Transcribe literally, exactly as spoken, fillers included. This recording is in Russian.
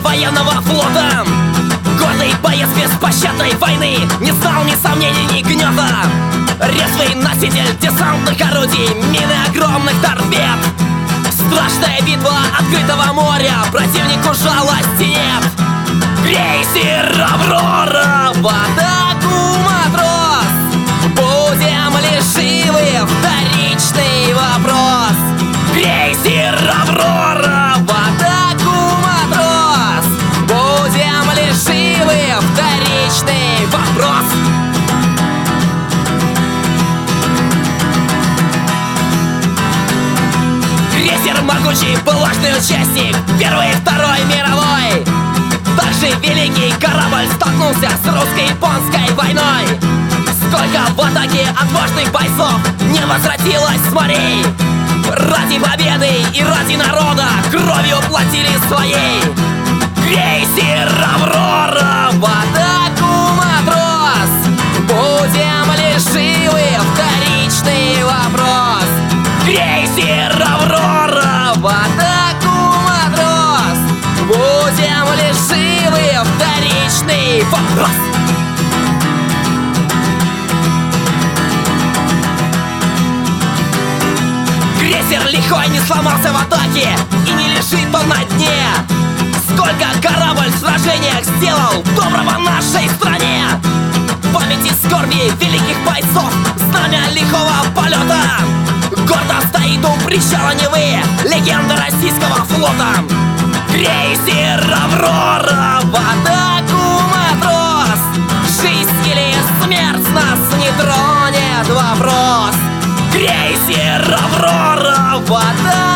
военного флота. Гордый боец беспощадной войны, не знал ни сомнений, ни гнета. Резвый носитель десантных орудий, мины огромных торпед. Страшная битва открытого моря, противнику жалости нет. Крейсер «Аврора» в атаку, матрос! Будем ли живы? Вторичный вопрос. Крейсер «Аврора» в атаку, матрос! Будем ли живы? Вторичный вопрос. Крейсер могучий был важный участник Первой и Второй мировой. Также великий корабль столкнулся с русско-японской войной. Сколько в атаке отважных бойцов не возвратилось с морей. Ради победы и ради народа кровью платили своей. Крейсер «Аврора» в атаку, матрос! Будем ли живы? Вторичный вопрос. Крейсер «Аврора» в атаку, матрос! Будем ли живы? Вторичный вопрос. Крейсер лихой не сломался в атаке и не лежит он на дне. Сколько корабль в сражениях сделал доброго нашей стране. В памяти скорби великих бойцов знамя лихого полета. Гордо стоит у причала Невы легенда российского флота. Крейсер «Аврора» в атаку, матрос! Жизнь или смерть нас не тронет вопрос. Крейсер «Аврора» в атаку.